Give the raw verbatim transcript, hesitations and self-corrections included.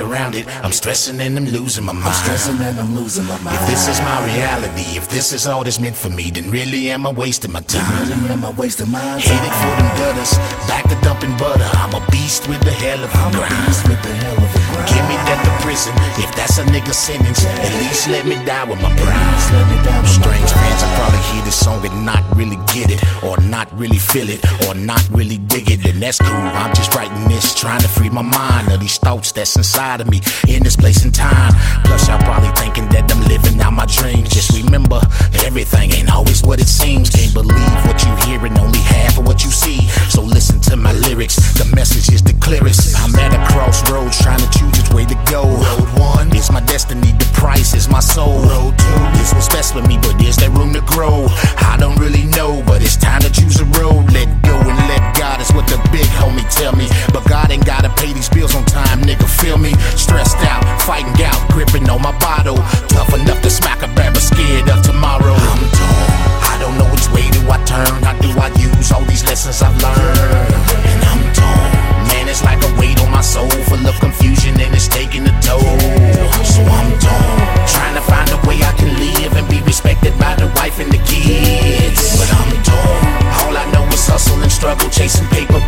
around it. I'm stressing and I'm losing my mind. I'm stressing and I'm losing my mind. If this is my reality, if this is all that's meant for me, then really am I wasting my time? Really am I wasting my time? Headed for them gutters, back to dumping butter. I'm a beast with the hell of a I'm grind. a beast with the hell of a grind. Give me that to prison, if that's a nigga sentence. At least let me die with my pride. Let me die with my Strange pride. fans will probably hear this song and not really get it, or not really feel it, or not really dig it. And that's cool, I'm just writing this, trying to free my mind of these thoughts that's inside of me in this place and time. Plus y'all probably thinking that I'm living out my dreams. Just remember, everything ain't always what it seems. Can't believe what you hear and only half of what you see. So listen to my lyrics, the message is the clearest. I'm at a crossroads trying to choose which way to go. Road one is my destiny, the price is my soul. Road two is what's best for me, but there's that room to grow. I don't really know, but it's time to choose a road. Let go and let God is what the big homie tell me. But God ain't gotta pay these bills on time, nigga, feel me? Stressed out, fighting gout, gripping on my bottle. Tough enough to smack a bear, but scared of tomorrow. I'm torn, I don't know which way do I turn. How do I use all these lessons I've learned? And I'm torn, man, it's like a weight on my soul, full of confusion and it's taking a toll. So I'm torn, trying to find a way I can live and be respected by the wife and the kids. But I'm torn, all I know is hustle and struggle, chasing paper